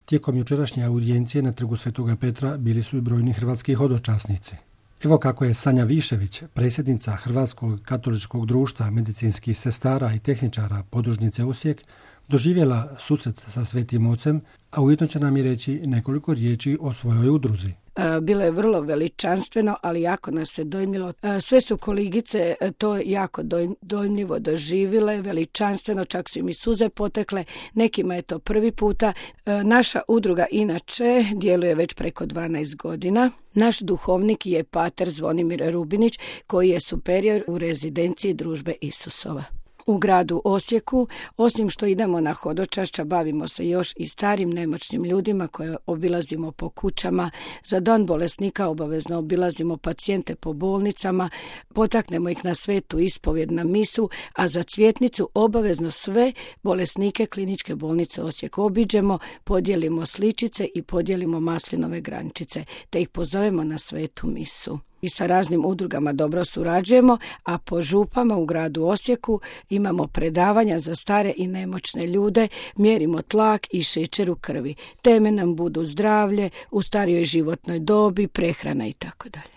Tijekom jučerašnje audijencije na trgu Svetoga Petra bili su i brojni hrvatski hodočasnici. Evo kako je Sanja Višević, predsjednica Hrvatskog katoličkog društva medicinskih sestara i tehničara podružnice Osijek, doživjela susret sa Svetim Ocem, a ujedno će nam i reći nekoliko riječi o svojoj udruzi. Bilo je vrlo veličanstveno, ali jako nas se dojmilo. Sve su kolegice to jako dojmljivo doživjele, veličanstveno, čak su im i suze potekle, nekima je to prvi puta. Naša udruga inače djeluje već preko 12 godina. Naš duhovnik je pater Zvonimir Rubinić, koji je superior u rezidenciji Družbe Isusova. U gradu Osijeku, osim što idemo na hodočašća, bavimo se još i starim nemoćnim ljudima koje obilazimo po kućama. Za dan bolesnika obavezno obilazimo pacijente po bolnicama, potaknemo ih na svetu ispovjed na misu, a za Cvjetnicu obavezno sve bolesnike kliničke bolnice Osijek obiđemo, podijelimo sličice i podijelimo maslinove grančice, te ih pozovemo na svetu misu. I sa raznim udrugama dobro surađujemo, a po župama u gradu Osijeku imamo predavanja za stare i nemoćne ljude, mjerimo tlak i šećer u krvi. Teme nam budu zdravlje, u starijoj životnoj dobi, prehrana itd.